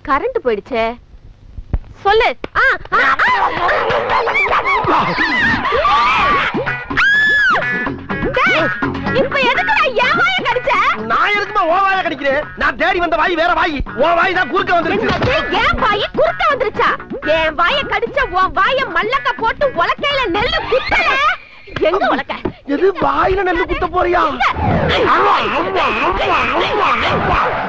Current போயிடுச்சே. சொல்லு. இப்ப எதுக்கு என் வாயை கடிச்ச? நான் எதுக்குமா ஓ வாயை கடிக்கிறேன்? நான் தேடி வந்த வாய் வேற வாய். ஓ வாய் தான் குறுக்க வந்துருச்சு. என் வாய் குறுக்க வந்துருச்சா? என் வாயை கடிச்ச உன் வாயை மல்லக்க போட்டு உலக்கையில நெல்லு குத்தல. எங்க உலக்க? எது வாயில நெல்லு குத்த போறியா?